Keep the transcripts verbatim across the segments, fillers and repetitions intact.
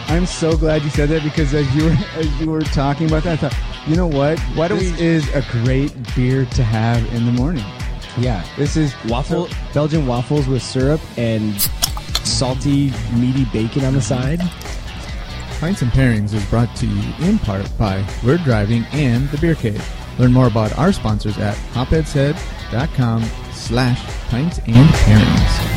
I'm so glad you said that because as you were as you were talking about that, I thought, you know what? Why do this we? Is a great beer to have in the morning. Yeah, this is waffle so, Belgian waffles with syrup and salty, meaty bacon on the side. Pints and Pairings is brought to you in part by Word Driving and The Beer Cave. Learn more about our sponsors at hopheadshead.com slash pints and pairings.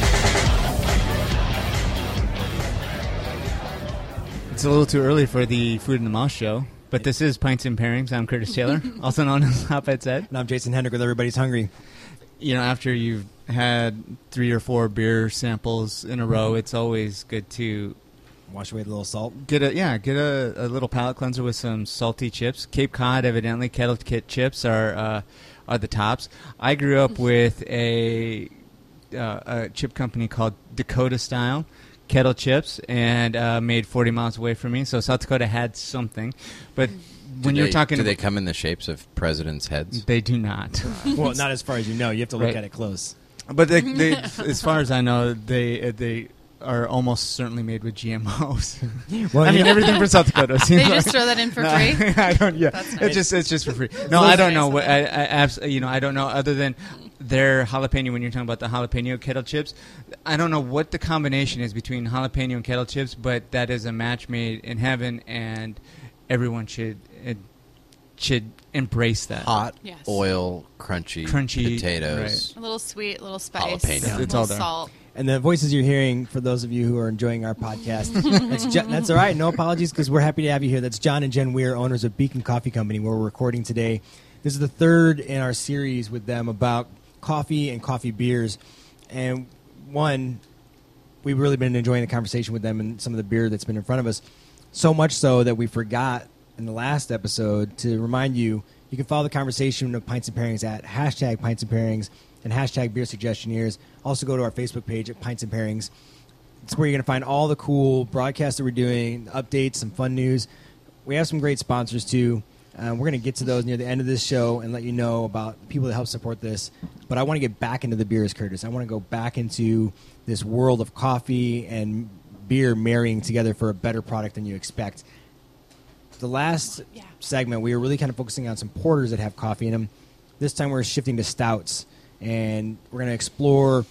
It's a little too early for the Food in the Mouth show, but this is Pints and Pairings. I'm Curtis Taylor, also known as Hopheads Head. And I'm Jason Hendrick with Everybody's Hungry. You know, after you've had three or four beer samples in a row, it's always good to wash away the little salt. Get a yeah, get a, a little palate cleanser with some salty chips. Cape Cod, evidently, Kettle Kit chips are uh, are the tops. I grew up with a uh, a chip company called Dakota Style Kettle Chips, and uh, made forty miles away from me. So South Dakota had something, but when do you're they, talking, do about, they come in the shapes of presidents' heads? They do not. Well, not as far as you know. You have to look right. at it close. But they, they, as far as I know, they they are almost certainly made with G M Os. Well, I mean, everything from South Dakota. They like, just throw that in for no, free. I don't. Yeah, That's nice. it's just it's just for free. No, I don't know. What, I, I abs- you know, I don't know other than their jalapeno. When you're talking about the jalapeno kettle chips, I don't know what the combination is between jalapeno and kettle chips, but that is a match made in heaven, and everyone should it should embrace that. Hot yes. oil, crunchy, crunchy potatoes, right. a little sweet, a little spice, jalapeno. yeah. It's a all little there. salt. And the voices you're hearing, for those of you who are enjoying our podcast, that's, Je- that's all right. No apologies, because we're happy to have you here. That's John and Jen Weir, owners of Beacon Coffee Company, where we're recording today. This is the third in our series with them about coffee and coffee beers. And one, we've really been enjoying the conversation with them and some of the beer that's been in front of us. So much so that we forgot in the last episode to remind you, you can follow the conversation of Pints and Pairings at hashtag Pints and Pairings and hashtag Beer Suggestioneers. Also go to our Facebook page at Pints and Pairings. It's where you're going to find all the cool broadcasts that we're doing, updates, some fun news. We have some great sponsors, too. Uh, we're going to get to those near the end of this show and let you know about people that help support this. But I want to get back into the beers, Curtis. I want to go back into this world of coffee and beer marrying together for a better product than you expect. The last yeah. segment, we were really kind of focusing on some porters that have coffee in them. This time we're shifting to stouts. And we're going to explore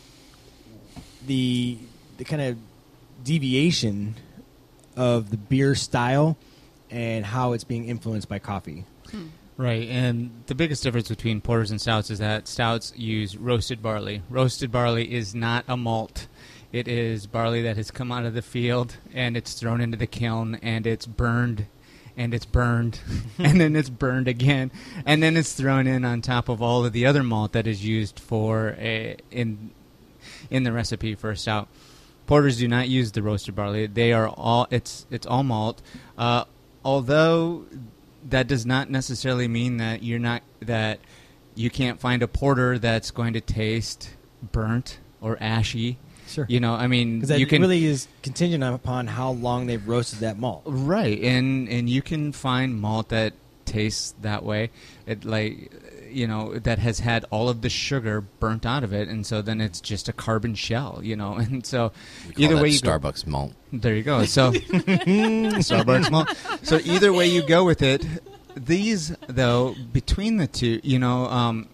the the kind of deviation of the beer style and how it's being influenced by coffee. Hmm. Right, and the biggest difference between porters and stouts is that stouts use roasted barley. Roasted barley is not a malt. It is barley that has come out of the field, and it's thrown into the kiln, and it's burned and it's burned, and then it's burned again, and then it's thrown in on top of all of the other malt that is used for a, in in the recipe for a stout. Porters do not use the roasted barley; they are all it's it's all malt. Uh, although that does not necessarily mean that you're not that you can't find a porter that's going to taste burnt or ashy. Sure. You know, I mean, because that you can, really is contingent upon how long they've roasted that malt. Right, and and you can find malt that tastes that way. It like, you know, that has had all of the sugar burnt out of it, and so then it's just a carbon shell. You know, and so we either call way, that you Starbucks go, malt. There you go. So Starbucks malt. So either way you go with it, these though between the two, you know. Um,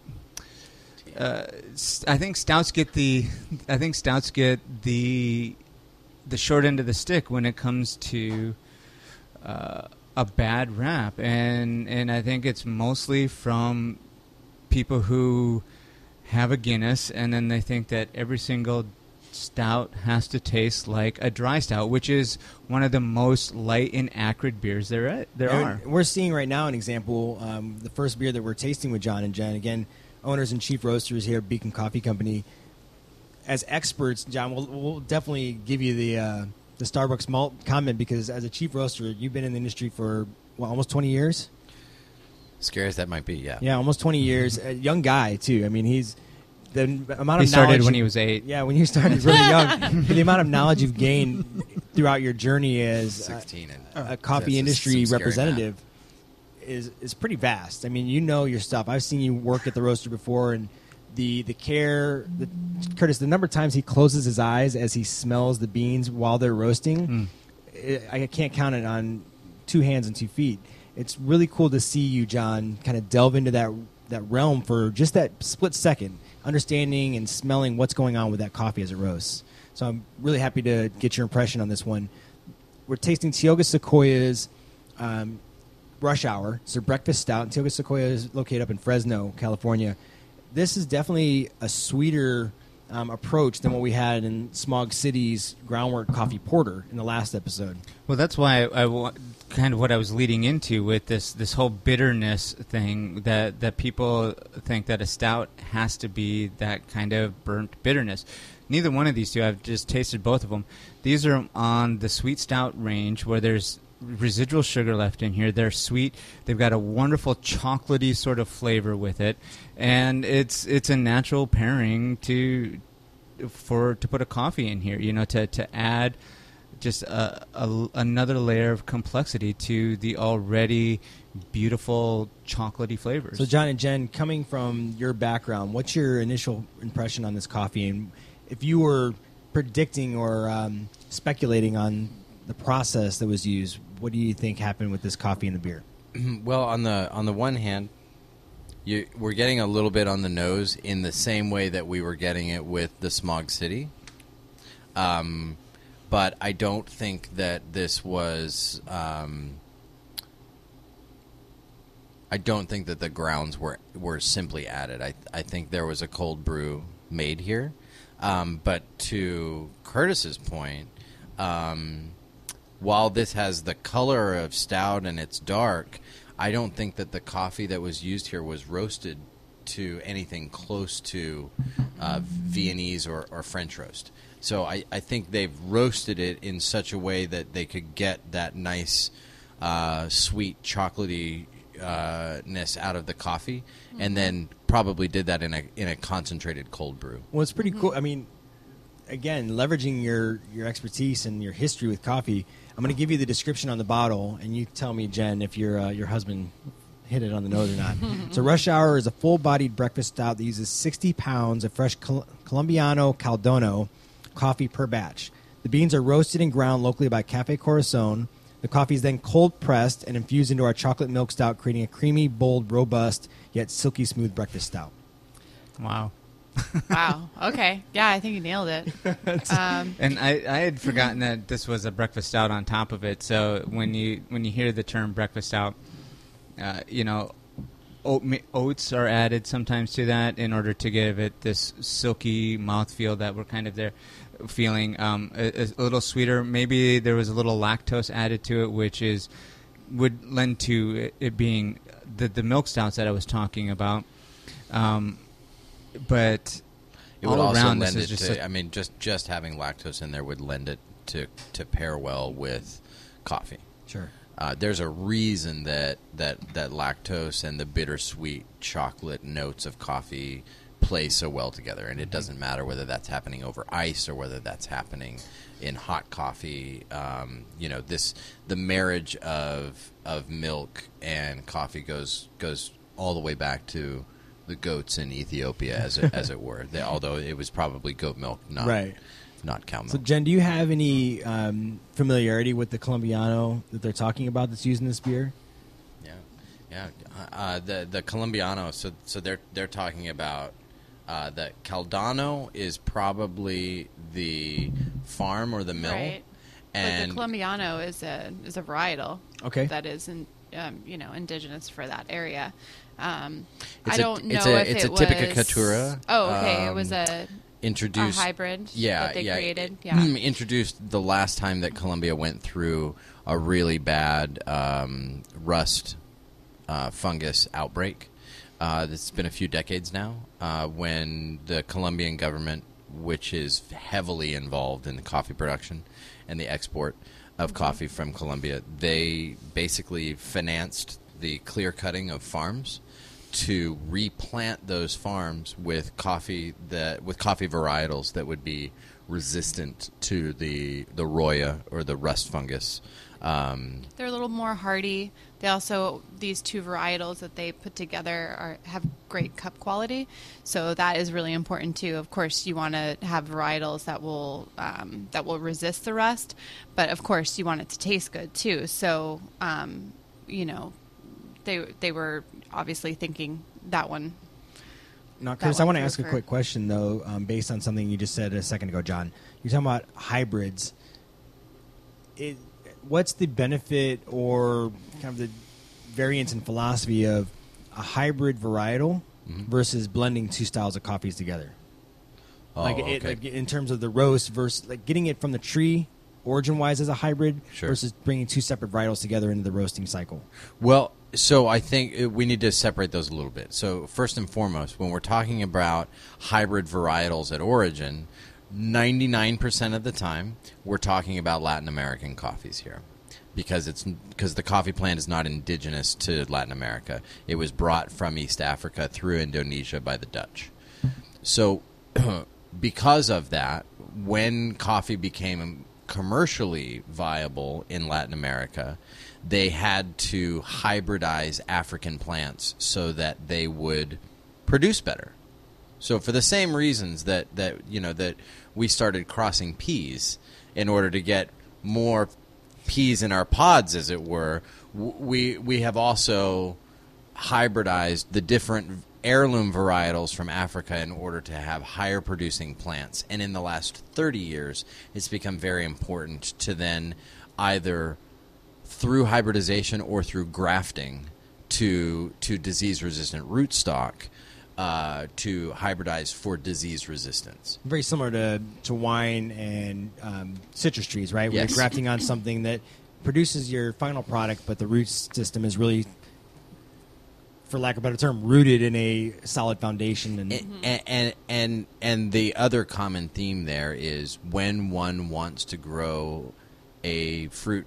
Uh, I think stouts get the. I think stouts get the, the short end of the stick when it comes to uh, a bad rap, and and I think it's mostly from people who have a Guinness, and then they think that every single stout has to taste like a dry stout, which is one of the most light and acrid beers there are, there and are. We're seeing right now an example. Um, the first beer that we're tasting with John and Jen again. Owners and chief roasters here at Beacon Coffee Company. As experts, John, we'll, we'll definitely give you the uh, the Starbucks malt comment because as a chief roaster, you've been in the industry for well, almost twenty years. Scary as that might be, yeah. Yeah, almost twenty years. A young guy too. I mean, he's the amount of he started knowledge when he was eight. Yeah, when you started really young. The amount of knowledge you've gained throughout your journey as sixteen and, a, a coffee that's industry some scary representative. Is is pretty vast. I mean, you know your stuff. I've seen you work at the roaster before, and the the care, the, Curtis, the number of times he closes his eyes as he smells the beans while they're roasting, mm. I can't count it on two hands and two feet. It's really cool to see you, John, kind of delve into that that realm for just that split second, understanding and smelling what's going on with that coffee as it roasts. So I'm really happy to get your impression on this one. We're tasting Tioga Sequoia's um, Rush Hour. It's their breakfast stout. Tioga Sequoia is located up in Fresno, California. This is definitely a sweeter um, approach than what we had in Smog City's Groundwork Coffee Porter in the last episode. Well, that's why I, I wa- kind of what I was leading into with this this whole bitterness thing, that, that people think that a stout has to be that kind of burnt bitterness. Neither one of these two. I've just tasted both of them. These are on the sweet stout range where there's residual sugar left in here. They're sweet. They've got a wonderful chocolatey sort of flavor with it, and it's it's a natural pairing to for to put a coffee in here. You know, to to add just a, a, another layer of complexity to the already beautiful chocolatey flavors. So, John and Jen, coming from your background, what's your initial impression on this coffee? And if you were predicting or um, speculating on the process that was used, what do you think happened with this coffee and the beer? Well, on the on the one hand, you, we're getting a little bit on the nose in the same way that we were getting it with the Smog City. Um, but I don't think that this was. Um, I don't think that the grounds were were simply added. I I think there was a cold brew made here. Um, but to Curtis's point, um, while this has the color of stout and it's dark, I don't think that the coffee that was used here was roasted to anything close to uh, Viennese or, or French roast. So I, I think they've roasted it in such a way that they could get that nice, uh, sweet, chocolatey uh, ness out of the coffee, mm-hmm. and then probably did that in a in a concentrated cold brew. Well, it's pretty cool. I mean, again, leveraging your, your expertise and your history with coffee, I'm going to give you the description on the bottle, and you tell me, Jen, if your uh, your husband hit it on the nose or not. So Rush Hour is a full-bodied breakfast stout that uses sixty pounds of fresh Col- Colombiano Caldono coffee per batch. The beans are roasted and ground locally by Cafe Corazon. The coffee is then cold-pressed and infused into our chocolate milk stout, creating a creamy, bold, robust, yet silky smooth breakfast stout. Wow. Wow. Okay. Yeah, I think you nailed it. Um, and I, I had forgotten that this was a breakfast stout on top of it. So when you when you hear the term breakfast stout, uh, you know, oat, oats are added sometimes to that in order to give it this silky mouthfeel that we're kind of there feeling. Um, a, a little sweeter. Maybe there was a little lactose added to it, which is would lend to it, it being the the milk stouts that I was talking about. Um, But it would all also around, lend this it is just to. a, I mean, just just having lactose in there would lend it to to pair well with coffee. Sure. Uh, there's a reason that, that that lactose and the bittersweet chocolate notes of coffee play so well together, and it doesn't matter whether that's happening over ice or whether that's happening in hot coffee. Um, you know, this the marriage of of milk and coffee goes goes all the way back to the goats in Ethiopia, as it, as it were. They, although it was probably goat milk, not right. not cow milk. So, Jen, do you have any um, familiarity with the Colombiano that they're talking about that's used in this beer? Yeah, yeah. Uh, the the Colombiano. So so they're they're talking about uh, the Caldano is probably the farm or the mill, right. and but the Colombiano is a is a varietal. Okay. That is in, um, you know indigenous for that area. Um, It's I a- don't know it's a- if it's it a Typica was... Caturra, Oh, okay. it um, was a, introduced a hybrid yeah, that they yeah, created. it- Yeah. introduced the last time that Colombia went through a really bad um, rust uh, fungus outbreak. Uh, it's been a few decades now uh, when the Colombian government, which is heavily involved in the coffee production and the export of Mm-hmm. coffee from Colombia, they basically financed the clear cutting of farms to replant those farms with coffee that with coffee varietals that would be resistant to the the roya or the rust fungus Um, They're a little more hardy. They also, these two varietals that they put together are have great cup quality. So that is really important too. Of course, you want to have varietals that will um, that will resist the rust, but of course you want it to taste good too. So um, you know, they they were obviously thinking that one. Now, That Curtis, I one want to for- ask a for- quick question though, um, based on something you just said a second ago, John. You're talking about hybrids. It, what's the benefit or kind of the variance in philosophy of a hybrid varietal Mm-hmm. versus blending two styles of coffees together? oh, like, okay. it, like in terms of the roast versus like getting it from the tree origin-wise as a hybrid Sure. versus bringing two separate varietals together into the roasting cycle. Well, so I think uh, we need to separate those a little bit. So first and foremost, when we're talking about hybrid varietals at origin, ninety-nine percent of the time we're talking about Latin American coffees here. Because it's because the coffee plant is not indigenous to Latin America. It was brought from East Africa through Indonesia by the Dutch. So because of that, when coffee became commercially viable in Latin America, they had to hybridize African plants so that they would produce better. So for the same reasons that, that you know that we started crossing peas in order to get more peas in our pods, as it were, w- we we have also hybridized the different heirloom varietals from Africa in order to have higher producing plants. And in the last thirty years, it's become very important to then either through hybridization or through grafting to to disease resistant rootstock uh, to hybridize for disease resistance. Very similar to, to wine and um, citrus trees, right? Where Yes. you're grafting on something that produces your final product, but the root system is really, for lack of a better term, rooted in a solid foundation. And And, and and and the other common theme there is when one wants to grow a fruit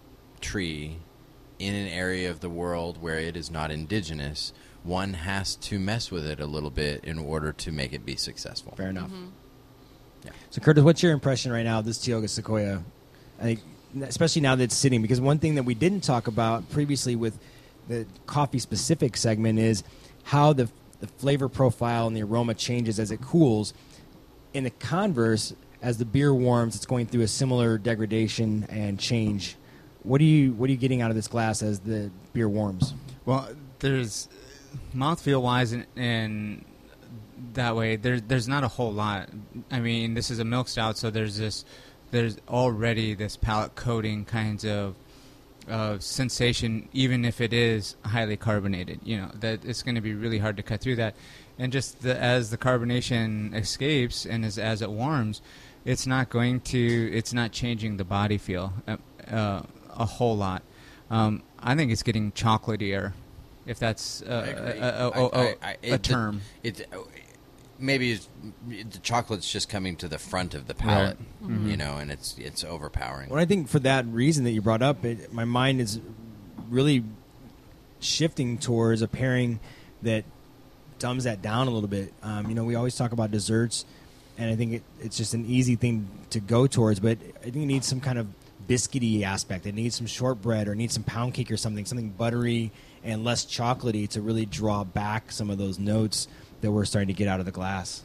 tree in an area of the world where it is not indigenous, one has to mess with it a little bit in order to make it be successful. fair enough. Yeah. So, Curtis, what's your impression right now of this Tioga Sequoia? I think, especially now that it's sitting, because one thing that we didn't talk about previously with the coffee-specific segment is how the the flavor profile and the aroma changes as it cools. In the converse, as the beer warms, it's going through a similar degradation and change. What are you What are you getting out of this glass as the beer warms? Well, there's mouthfeel wise and, and that way. There's there's not a whole lot. I mean, this is a milk stout, so there's this there's already this palate coating kinds of of sensation, even if it is highly carbonated. You know that it's going to be really hard to cut through that, and just the, as the carbonation escapes and as as it warms, it's not going to it's not changing the body feel uh, uh, a whole lot. Um, I think it's getting chocolatier, if that's uh, I agree. a, a, a, I- a, I- I- a it- term. It, maybe it's, the chocolate's just coming to the front of the palate, Right. you know, and it's it's overpowering. Well, I think for that reason that you brought up, it, my mind is really shifting towards a pairing that dumbs that down a little bit. Um, you know, we always talk about desserts, and I think it, it's just an easy thing to go towards, but I think it needs some kind of biscuity aspect. It needs some shortbread or it needs some pound cake or something, something buttery and less chocolatey to really draw back some of those notes that we're starting to get out of the glass.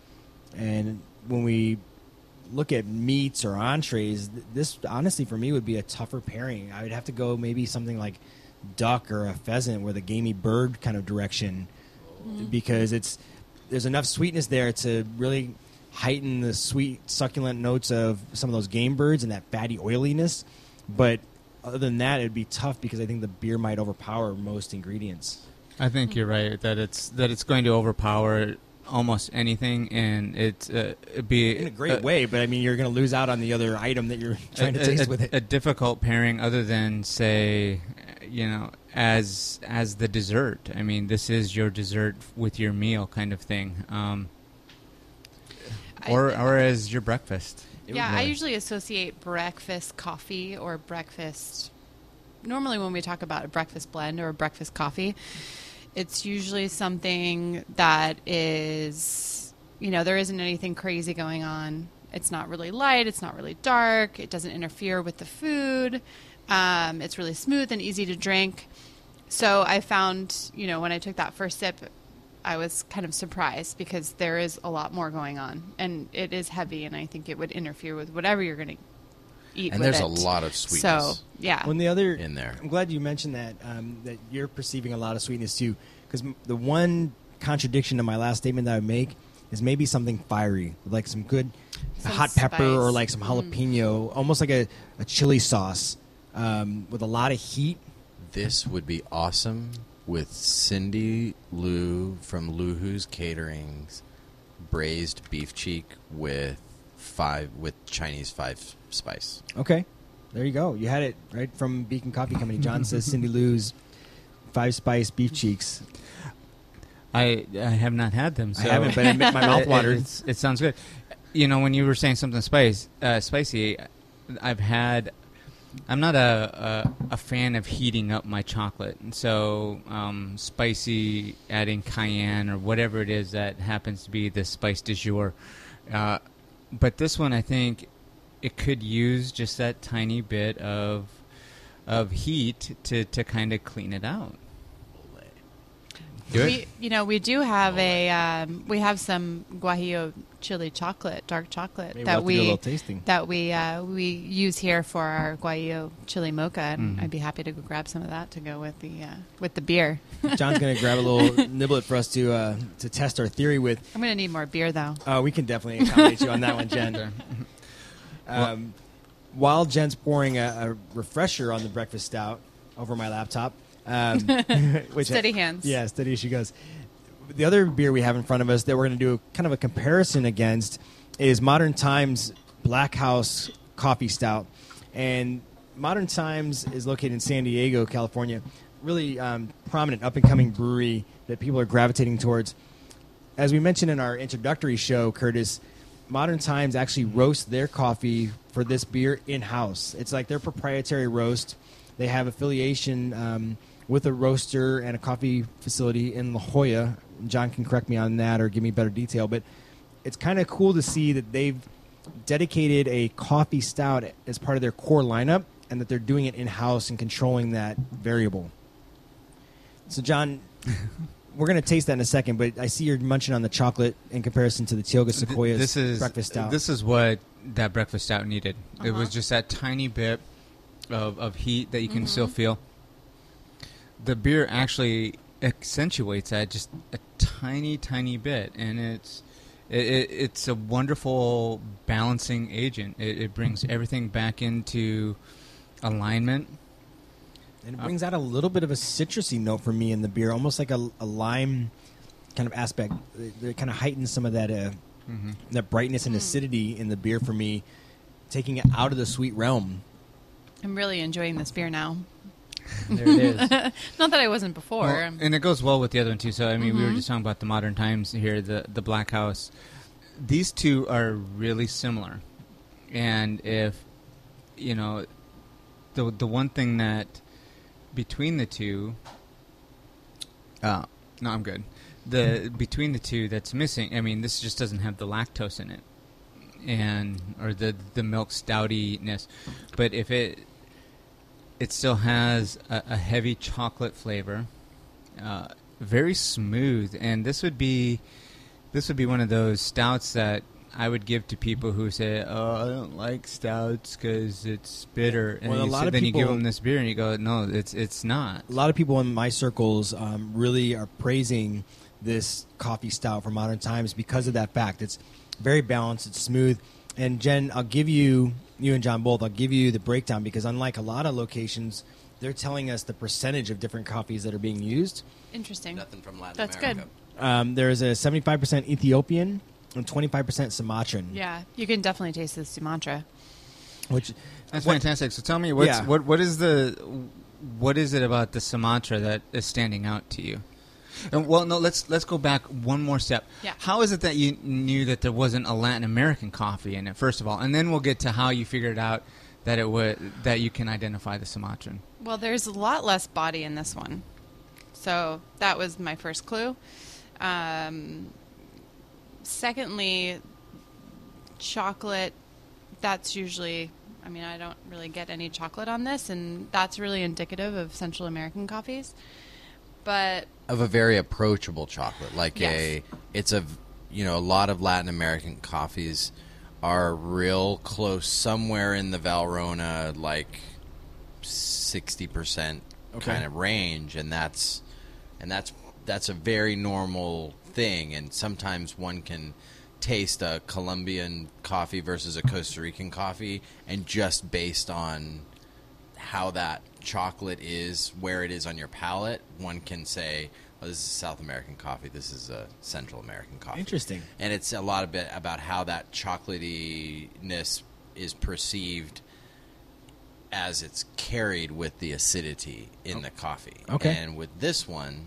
And when we look at meats or entrees, th- this honestly for me would be a tougher pairing. I would have to go maybe something like duck or a pheasant, where the gamey bird kind of direction, because it's there's enough sweetness there to really heighten the sweet, succulent notes of some of those game birds and that fatty oiliness. But other than that, it'd be tough because I think the beer might overpower most ingredients. I think you're right that it's that it's going to overpower almost anything, and it's uh, it'd be In a great uh, way, but I mean, you're going to lose out on the other item that you're trying to a, taste a- with it. a difficult pairing, other than say, you know, as as the dessert. I mean, this is your dessert with your meal kind of thing, um, I- or or as your breakfast. Yeah, I usually associate breakfast coffee or breakfast. Normally, when we talk about a breakfast blend or a breakfast coffee, it's usually something that is, you know, there isn't anything crazy going on. It's not really light. It's not really dark. It doesn't interfere with the food. Um, it's really smooth and easy to drink. So I found, you know, when I took that first sip, I was kind of surprised because there is a lot more going on, and it is heavy, and I think it would interfere with whatever you're going to eat. And with there's it. a lot of sweetness. So yeah, When the other in there. I'm glad you mentioned that um, that you're perceiving a lot of sweetness too, because the one contradiction to my last statement that I would make is maybe something fiery, like some good Some hot pepper spice. or like some jalapeno, almost like a, a chili sauce um, with a lot of heat. This would be awesome with Cindy Lou from Lou Who's Catering's braised beef cheek with five with Chinese five spice. Okay, there you go. You had it right from Beacon Coffee Company. John says Cindy Lou's five spice beef cheeks. I I have not had them. I So haven't, but it made my mouth It- watered. it's- It, sounds good. You know, when you were saying something spice, uh, spicy, I've had. I'm not a, a a fan of heating up my chocolate, and so um, spicy, adding cayenne or whatever it is that happens to be the spice du jour. Uh, but this one, I think, it could use just that tiny bit of of heat to, to kind of clean it out. Do it. we, you know, we do have a um, we have some Guajillo chili chocolate, dark chocolate Maybe we'll that have to do a we little tasting. that we uh, we use here for our Guajillo chili mocha, and Mhm. I'd be happy to go grab some of that to go with the uh, with the beer. John's going to grab a little niblet for us to uh, to test our theory with. I'm going to need more beer though. Uh, we can definitely accommodate you on that one, Jen. Um, while Jen's pouring a, a refresher on the breakfast stout over my laptop, um, which Steady hands. Yeah, steady as she goes. The other beer we have in front of us that we're going to do kind of a comparison against is Modern Times Black House Coffee Stout. And Modern Times is located in San Diego, California. Really um, prominent up-and-coming brewery that people are gravitating towards. As we mentioned in our introductory show, Curtis, Modern Times actually roasts their coffee for this beer in-house. It's like their proprietary roast. They have affiliation um, with a roaster and a coffee facility in La Jolla. John can correct me on that or give me better detail, but it's kind of cool to see that they've dedicated a coffee stout as part of their core lineup and that they're doing it in-house and controlling that variable. So, John, we're going to taste that in a second, but I see you're munching on the chocolate in comparison to the Tioga Sequoia's this is breakfast stout. This is what that breakfast stout needed. It was Uh-huh. just that tiny bit of, of heat that you can Mm-hmm. still feel. The beer actually accentuates that just a tiny, tiny bit, and it's it, it, it's a wonderful balancing agent. It, it brings everything back into alignment. And it brings out a little bit of a citrusy note for me in the beer, almost like a, a lime kind of aspect. It, it kind of heightens some of that uh, Mm-hmm. that brightness and acidity in the beer for me, taking it out of the sweet realm. I'm really enjoying this beer now. There it is. Not that I wasn't before. Well, and it goes well with the other one too. So I mean, we were just talking about the Modern Times here, the the Black House. These two are really similar, and if you know, the the one thing that between the two, uh, no, I'm good. The between the two that's missing. I mean, this just doesn't have the lactose in it, and or the the milk stoutiness. But if it It still has a, a heavy chocolate flavor, uh, very smooth, and this would be this would be one of those stouts that I would give to people who say, "Oh, I don't like stouts because it's bitter." And Well, a you lot say- of then you give people- them this beer, and you go, "No, it's it's not." A lot of people in my circles um, really are praising this coffee stout from Modern Times because of that fact. It's very balanced, it's smooth. And Jen, I'll give you, you and John both, I'll give you the breakdown because unlike a lot of locations, they're telling us the percentage of different coffees that are being used. Interesting. Nothing from Latin That's America. good. Um, there's a seventy-five percent Ethiopian and twenty-five percent Sumatran. Yeah, you can definitely taste the Sumatra. Which That's what- fantastic. So tell me, what's, Yeah. what what is the what is it about the Sumatra that is standing out to you? And, well, no, let's let's go back one more step. Yeah. How is it that you knew that there wasn't a Latin American coffee in it, first of all, and then we'll get to how you figured out that it would that you can identify the Sumatran. Well, there's a lot less body in this one. So that was my first clue. Um, secondly, chocolate, that's usually I mean, I don't really get any chocolate on this, and that's really indicative of Central American coffees. But of a very approachable chocolate, like Yes. a, it's a, you know, a lot of Latin American coffees are real close, somewhere in the Valrhona, like sixty percent Okay. kind of range, and that's, and that's that's a very normal thing. And sometimes one can taste a Colombian coffee versus a Costa Rican coffee, and just based on how that chocolate is, where it is on your palate, one can say, oh, this is South American coffee, this is a Central American coffee. Interesting. And it's a lot of bit about how that chocolatiness is perceived as it's carried with the acidity in the coffee. Okay. And with this one,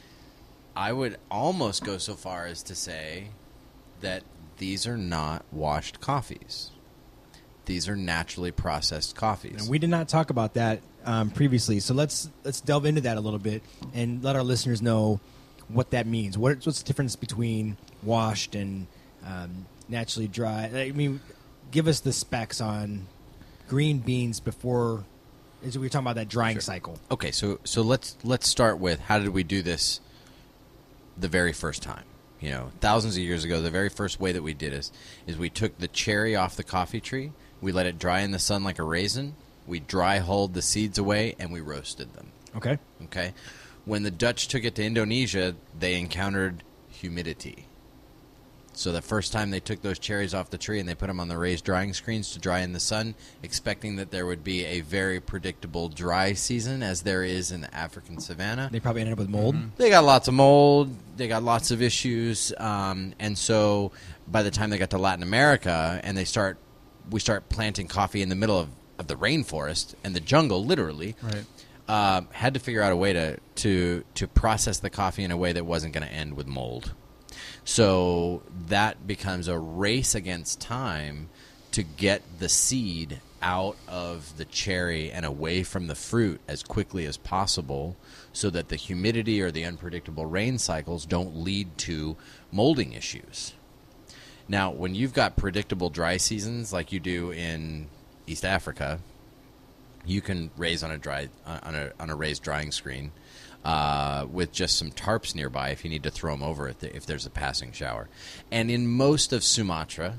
I would almost go so far as to say that these are not washed coffees. These are naturally processed coffees. And we did not talk about that um, previously, so let's let's delve into that a little bit and let our listeners know what that means. What, what's the difference between washed and um, naturally dry? I mean, give us the specs on green beans before. As we were talking about that drying Sure. cycle. Okay, so so let's let's start with how did we do this the very first time? You know, thousands of years ago, the very first way that we did this is we took the cherry off the coffee tree, we let it dry in the sun like a raisin, we dry hulled the seeds away, and we roasted them. Okay. Okay? When the Dutch took it to Indonesia, they encountered humidity. So the first time they took those cherries off the tree and they put them on the raised drying screens to dry in the sun, expecting that there would be a very predictable dry season as there is in the African savanna. They probably ended up with mold. They got lots of mold. They got lots of issues. Um, and so by the time they got to Latin America and they start, we start planting coffee in the middle of, of the rainforest and the jungle, literally, Right. um, had to figure out a way to, to, to process the coffee in a way that wasn't going to end with mold. So that becomes a race against time to get the seed out of the cherry and away from the fruit as quickly as possible so that the humidity or the unpredictable rain cycles don't lead to molding issues. Now, when you've got predictable dry seasons like you do in East Africa, you can raise on a dry on a on a raised drying screen uh, with just some tarps nearby if you need to throw them over if, if there's a passing shower. And in most of Sumatra,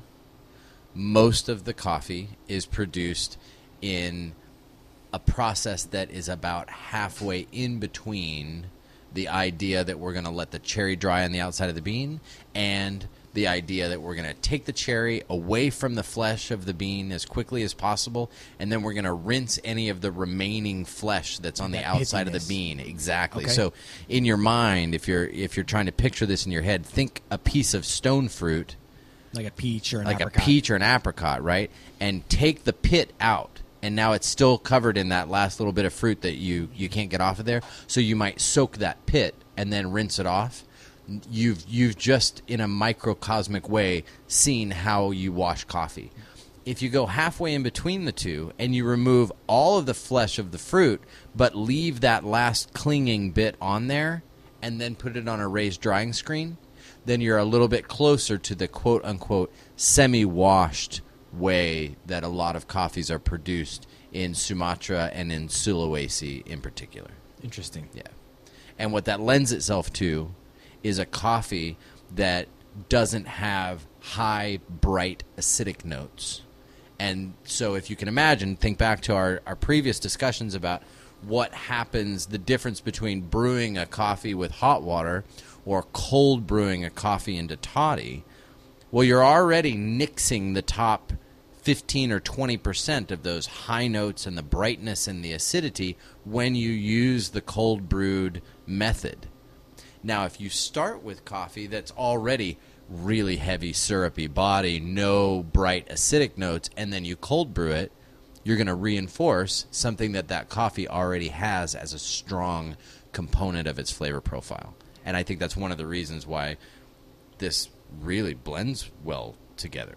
most of the coffee is produced in a process that is about halfway in between the idea that we're going to let the cherry dry on the outside of the bean and the idea that we're going to take the cherry away from the flesh of the bean as quickly as possible, and then we're going to rinse any of the remaining flesh that's on the That outside of pithiness. the bean. Exactly. Okay. So in your mind, if you're if you're trying to picture this in your head, think a piece of stone fruit, Like a peach or an like apricot. a peach or an apricot, right? And take the pit out, and now it's still covered in that last little bit of fruit that you, you can't get off of there. So you might soak that pit and then rinse it off. You've you've just in a microcosmic way seen how you wash coffee. If you go halfway in between the two and you remove all of the flesh of the fruit, but leave that last clinging bit on there, and then put it on a raised drying screen, then you're a little bit closer to the quote-unquote semi-washed way that a lot of coffees are produced in Sumatra and in Sulawesi in particular. Interesting. Yeah. And what that lends itself to is a coffee that doesn't have high, bright, acidic notes. And so if you can imagine, think back to our, our previous discussions about what happens, the difference between brewing a coffee with hot water or cold brewing a coffee into toddy. Well, you're already nixing the top fifteen or twenty percent of those high notes and the brightness and the acidity when you use the cold brewed method. Now, if you start with coffee that's already really heavy, syrupy body, no bright acidic notes, and then you cold brew it, you're going to reinforce something that that coffee already has as a strong component of its flavor profile. And I think that's one of the reasons why this really blends well together.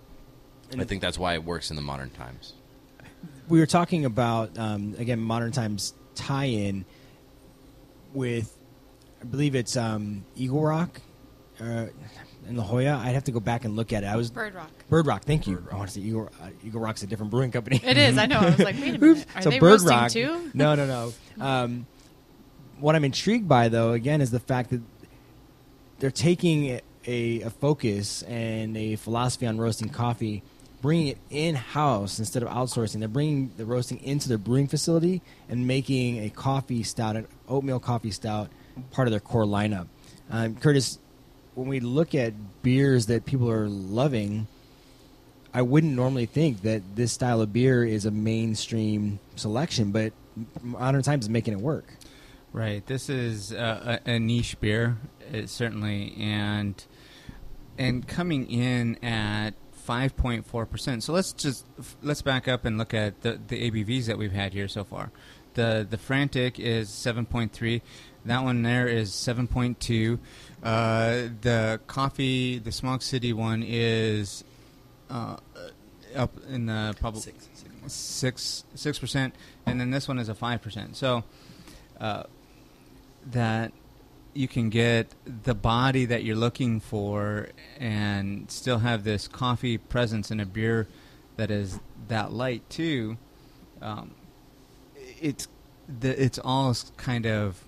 And I think that's why it works in the modern times. We were talking about, um, again, modern times tie-in with, I believe it's um, Eagle Rock uh, in La Jolla. I'd have to go back and look at it. I was Bird Rock. Bird Rock. Thank you. I want to say Eagle, uh, Eagle Rock's a different brewing company. It is. I know. I was like, wait a minute. Are so they Bird roasting Rock, too? No, no, no. Um, what I'm intrigued by, though, again, is the fact that they're taking a, a focus and a philosophy on roasting coffee, bringing it in-house instead of outsourcing. They're bringing the roasting into their brewing facility and making a coffee stout, an oatmeal coffee stout, part of their core lineup. Um, Curtis, when we look at beers that people are loving, I wouldn't normally think that this style of beer is a mainstream selection, but Modern Times is making it work. Right. This is uh, a, a niche beer, it, certainly, and and coming in at five point four percent. So let's just let's back up and look at the, the A B Vs that we've had here so far. The the Frantic is seven point three. That one there is seven point two. Uh, the coffee, the Smog City one is uh, up in the probably six six six percent, and then this one is a five percent. So uh, that you can get the body that you're looking for and still have this coffee presence in a beer that is that light too. Um, it's the it's all kind of,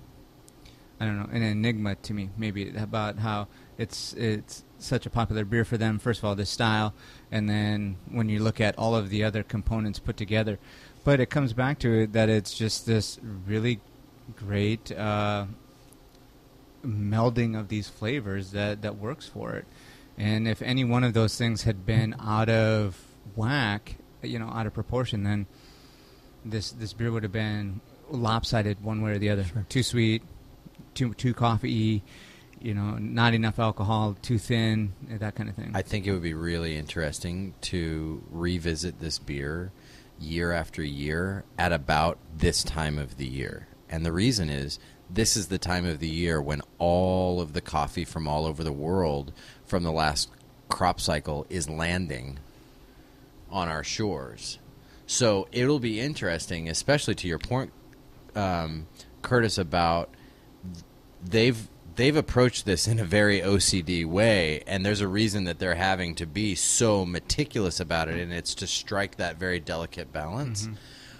I don't know, an enigma to me, maybe, about how it's it's such a popular beer for them. First of all, the style, and then when you look at all of the other components put together. But it comes back to it that it's just this really great uh, melding of these flavors that, that works for it. And if any one of those things had been out of whack, you know, out of proportion, then this this beer would have been lopsided one way or the other. Sure. Too sweet, too too coffee-y, you know, not enough alcohol, too thin, that kind of thing. I think it would be really interesting to revisit this beer year after year at about this time of the year. And the reason is, this is the time of the year when all of the coffee from all over the world from the last crop cycle is landing on our shores. So it'll be interesting, especially to your point, um, Curtis, about they've they've approached this in a very O C D way, and there's a reason that they're having to be so meticulous about it, and it's to strike that very delicate balance. Mm-hmm.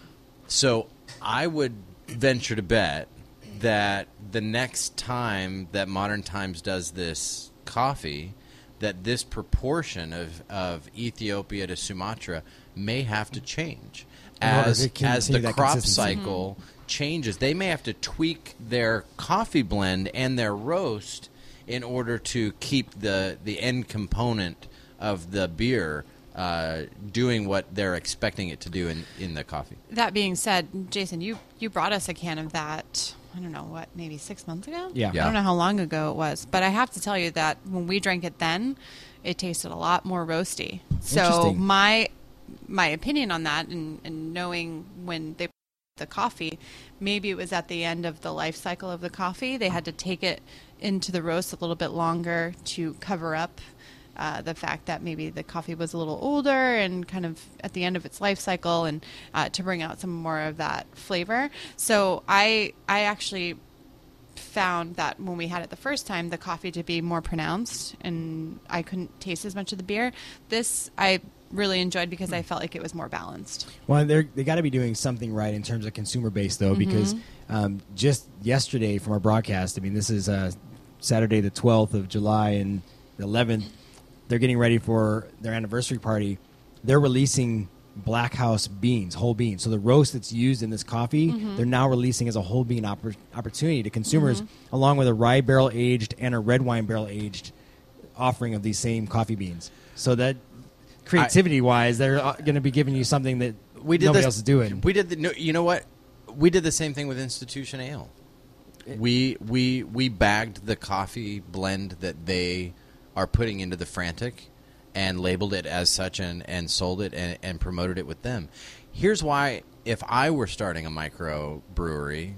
So I would venture to bet that the next time that Modern Times does this coffee, that this proportion of, of Ethiopia to Sumatra may have to change as as the crop cycle mm-hmm. changes. They may have to tweak their coffee blend and their roast in order to keep the the end component of the beer uh, doing what they're expecting it to do in, in the coffee. That being said, Jason, you, you brought us a can of that, I don't know, what, maybe six months ago? Yeah. yeah. I don't know how long ago it was, but I have to tell you that when we drank it then, it tasted a lot more roasty. So my my opinion on that, and, and knowing when they put the coffee, maybe it was at the end of the life cycle of the coffee. They had to take it into the roast a little bit longer to cover up Uh, the fact that maybe the coffee was a little older and kind of at the end of its life cycle, and uh, to bring out some more of that flavor. So I I actually found that when we had it the first time, the coffee to be more pronounced, and I couldn't taste as much of the beer. This I really enjoyed because I felt like it was more balanced. Well, they're, they got to be doing something right in terms of consumer base, though, mm-hmm. because um, just yesterday from our broadcast, I mean, this is uh, Saturday the twelfth of July and the eleventh, they're getting ready for their anniversary party. They're releasing Black House beans, whole beans. So the roast that's used in this coffee, mm-hmm. they're now releasing as a whole bean oppor- opportunity to consumers, mm-hmm. along with a rye barrel aged and a red wine barrel aged offering of these same coffee beans. So that creativity wise, they're going to be giving you something that we did nobody this, else is doing. We did the, no, you know what? We did the same thing with Institution Ale. It, we we we bagged the coffee blend that they are putting into the Frantic and labeled it as such, and, and sold it and, and promoted it with them. Here's why, if I were starting a micro brewery,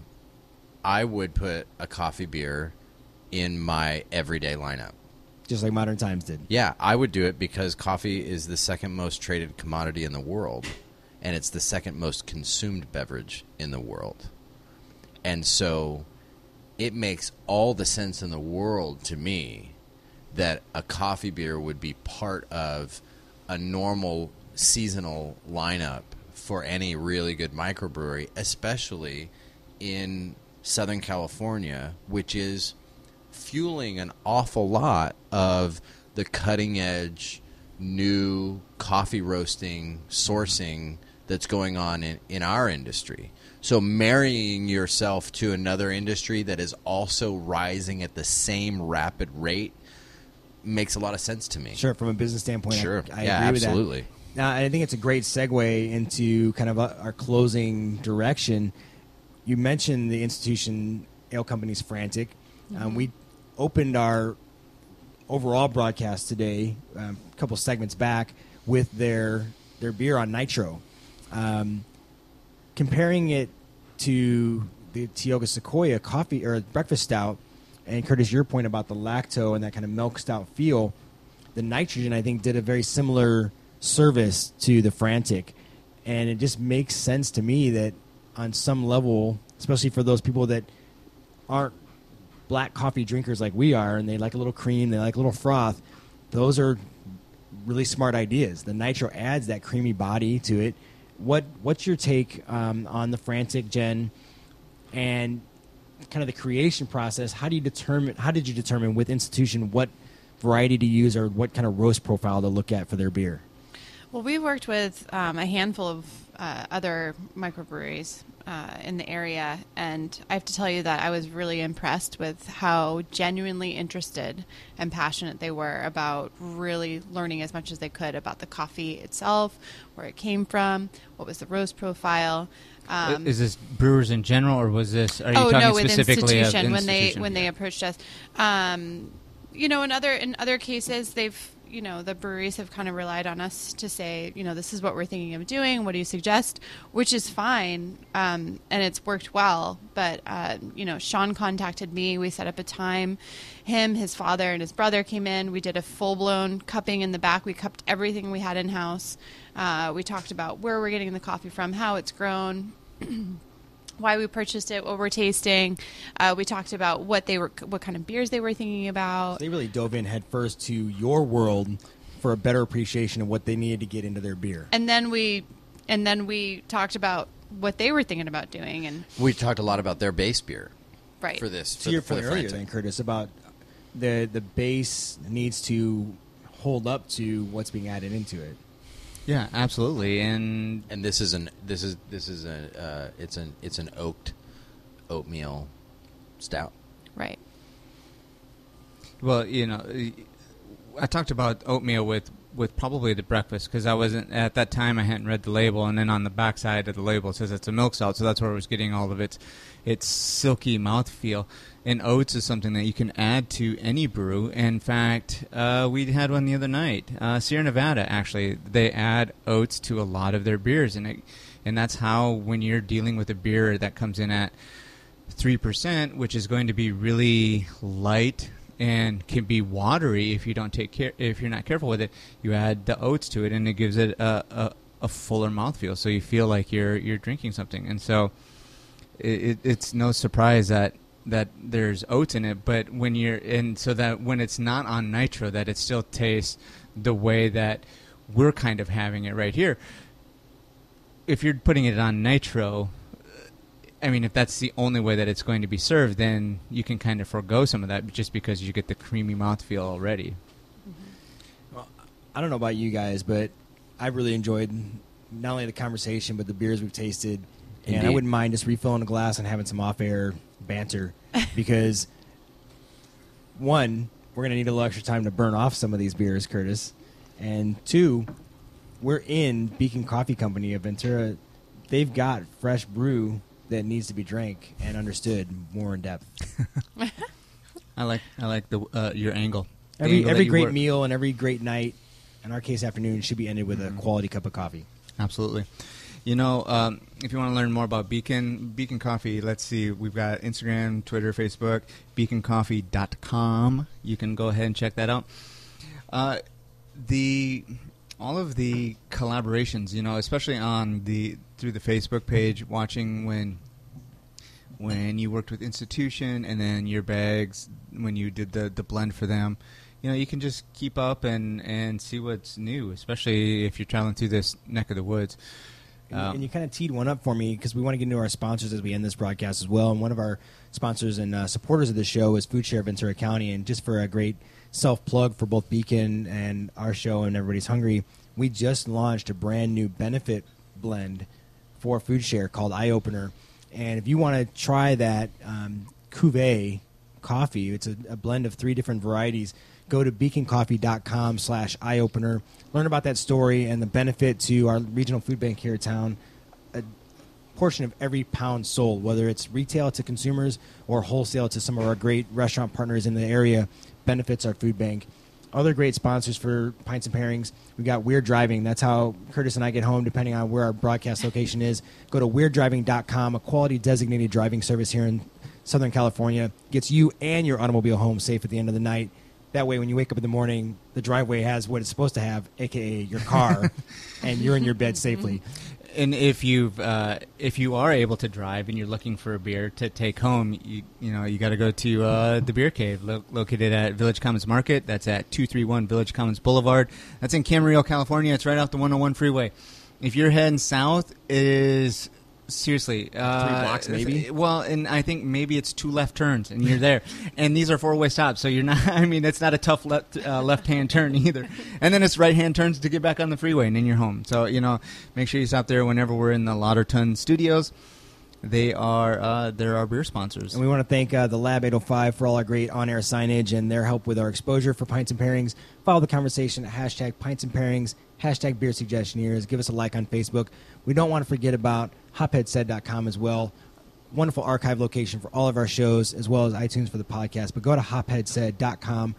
I would put a coffee beer in my everyday lineup. Just like Modern Times did. Yeah, I would do it because coffee is the second most traded commodity in the world, and it's the second most consumed beverage in the world. And so it makes all the sense in the world to me that a coffee beer would be part of a normal seasonal lineup for any really good microbrewery, especially in Southern California, which is fueling an awful lot of the cutting edge new coffee roasting sourcing that's going on in, in our industry. So marrying yourself to another industry that is also rising at the same rapid rate makes a lot of sense to me. Sure, from a business standpoint, Sure. I, I yeah, agree absolutely. with that. Now, I think it's a great segue into kind of our closing direction. You mentioned the Institution Ale Company's Frantic. Mm-hmm. Um, we opened our overall broadcast today, um, a couple segments back, with their their beer on nitro. Um, comparing it to the Tioga Sequoia coffee or breakfast stout, and Curtis, your point about the lacto and that kind of milk stout feel, the nitrogen, I think, did a very similar service to the Frantic. And it just makes sense to me that on some level, especially for those people that aren't black coffee drinkers like we are, and they like a little cream, they like a little froth, those are really smart ideas. The nitro adds that creamy body to it. What What's your take um, on the Frantic, Jen, and kind of the creation process? How do you determine? How did you determine with Institution what variety to use or what kind of roast profile to look at for their beer? Well, we worked with um, a handful of uh, other microbreweries uh, in the area, and I have to tell you that I was really impressed with how genuinely interested and passionate they were about really learning as much as they could about the coffee itself, where it came from, what was the roast profile. Um, Is this brewers in general, or was this? Are you oh talking no, with specifically institution, of when they institution? when they approached us. Um, you know, in other in other cases, they've you know the breweries have kind of relied on us to say, you know, this is what we're thinking of doing. What do you suggest? Which is fine, um, and it's worked well. But uh, you know, Sean contacted me. We set up a time. Him, his father, and his brother came in. We did a full blown cupping in the back. We cupped everything we had in house. Uh, we talked about where we're getting the coffee from, how it's grown. Why we purchased it, what we're tasting. Uh, we talked about what they were, what kind of beers they were thinking about. They really dove in headfirst to your world for a better appreciation of what they needed to get into their beer. And then we, and then we talked about what they were thinking about doing. And We talked a lot about their base beer right for this. For To your the, for point the earlier, Frantic. then, Curtis, about the the base needs to hold up to what's being added into it. Yeah, absolutely. And And this is an this is this is a uh, it's an it's an oaked oatmeal stout. right. well, you know, I talked about oatmeal with, with probably the breakfast because I wasn't at that time. I hadn't read the label, and then on the back side of the label it says it's a milk stout, so that's where I was getting all of its its silky mouthfeel. And oats is something that you can add to any brew. In fact, uh, we had one the other night. Uh, Sierra Nevada, actually, they add oats to a lot of their beers, and it, and that's how when you're dealing with a beer that comes in at three percent, which is going to be really light and can be watery if you don't take care, if you're not careful with it, you add the oats to it, and it gives it a, a, a fuller mouthfeel, so you feel like you're you're drinking something. And so it, it, it's no surprise that that there's oats in it, but when you're in, so that when it's not on nitro, that it still tastes the way that we're kind of having it right here. If you're putting it on nitro, I mean, if that's the only way that it's going to be served, then you can kind of forego some of that just because you get the creamy mouthfeel already. Well, I don't know about you guys, but I really enjoyed not only the conversation, but the beers we've tasted. And I Indeed. wouldn't mind just refilling a glass and having some off-air banter because, one, we're going to need a little extra time to burn off some of these beers, Curtis. And two, we're in Beacon Coffee Company of Ventura. They've got fresh brew that needs to be drank and understood more in depth. I like I like the uh, your angle. The Every angle that every you great work. meal and every great night, in our case afternoon, should be ended with a quality cup of coffee. Absolutely. You know, um, if you want to learn more about Beacon, Beacon Coffee, let's see, we've got Instagram, Twitter, Facebook, beacon coffee dot com. You can go ahead and check that out. Uh, the all of the collaborations, you know, especially on the through the Facebook page, watching when when you worked with Institution and then your bags when you did the, the blend for them, you know, you can just keep up and, and see what's new, especially if you're traveling through this neck of the woods. And, Um, and you kind of teed one up for me because we want to get into our sponsors as we end this broadcast as well. And one of our sponsors and uh, supporters of the show is Food Share Ventura County. And just for a great self-plug for both Beacon and our show and Everybody's Hungry, we just launched a brand new benefit blend for Food Share called Eye Opener. And if you want to try that um, Cuvée coffee, it's a, a blend of three different varieties. Go to beaconcoffee.com slash eye opener. Learn about that story and the benefit to our regional food bank here in town. A portion of every pound sold, whether it's retail to consumers or wholesale to some of our great restaurant partners in the area, benefits our food bank. Other great sponsors for Pints and Pairings, we got Weird Driving. That's how Curtis and I get home, depending on where our broadcast location is. Go to weird driving dot com, a quality designated driving service here in Southern California. Gets you and your automobile home safe at the end of the night. That way, when you wake up in the morning, the driveway has what it's supposed to have, a k a your car, and you're in your bed safely. And if you've uh, if you are able to drive and you're looking for a beer to take home, you you know you got to go to uh, the Beer Cave, lo- located at Village Commons Market. That's at two thirty-one Village Commons Boulevard. That's in Camarillo, California. It's right off the one oh one freeway. If you're heading south, it is seriously uh, Three blocks, maybe? Well, and I think maybe it's two left turns, and you're there. And these are four-way stops, so you're not. I mean, it's not a tough left uh, left-hand turn either. And then it's right-hand turns to get back on the freeway, and then you're home. So you know, make sure you stop there whenever we're in the Lauderton Studios. They are uh, they're our beer sponsors. And we want to thank uh, the Lab eight oh five for all our great on-air signage and their help with our exposure for Pints and Pairings. Follow the conversation at hashtag Pints and Pairings, hashtag Beer Suggestioneers. Give us a like on Facebook. We don't want to forget about hophead said dot com as well. Wonderful archive location for all of our shows, as well as iTunes for the podcast. But go to hophead said dot com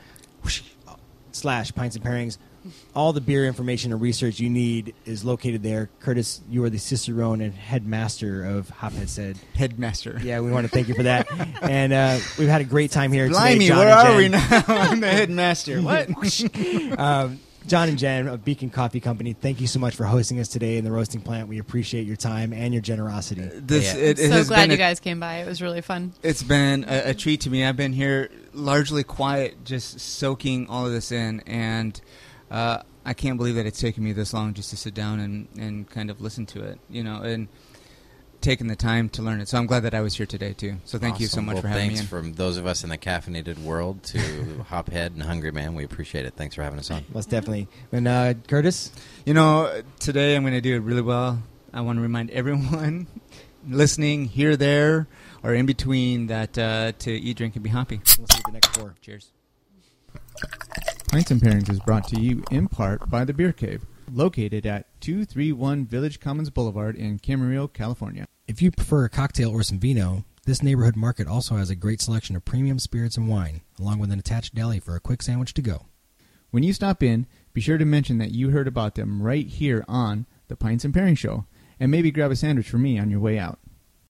slash Pints and Pairings. All the beer information and research you need is located there. Curtis, you are the cicerone and headmaster of Hophead Said. Headmaster. Yeah, we want to thank you for that. And uh, we've had a great time here Blimey, today. John where and are Jen. we now? I'm the headmaster. What? um, John and Jen of Beacon Coffee Company, thank you so much for hosting us today in the roasting plant. We appreciate your time and your generosity. This, Yeah. it, it so has glad been you a- guys came by. It was really fun. It's been a, a treat to me. I've been here largely quiet, just soaking all of this in, and uh, I can't believe that it's taken me this long just to sit down and, and kind of listen to it, you know, and taking the time to learn it. So I'm glad that I was here today, too. So thank you so Awesome. much well, for having thanks me in. from those of us in the caffeinated world to Hophead and Hungry Man. We appreciate it. Thanks for having us on. Most definitely. And uh, Curtis? You know, today I'm going to do it really well. I want to remind everyone listening here, there, or in between that uh, to eat, drink, and be happy. We'll see you at the next four. Cheers. Pints and Pairings is brought to you in part by the Beer Cave, located at two thirty-one Village Commons Boulevard in Camarillo, California. If you prefer a cocktail or some vino, this neighborhood market also has a great selection of premium spirits and wine, along with an attached deli for a quick sandwich to go. When you stop in, be sure to mention that you heard about them right here on the Pints and Pairings Show, and maybe grab a sandwich for me on your way out.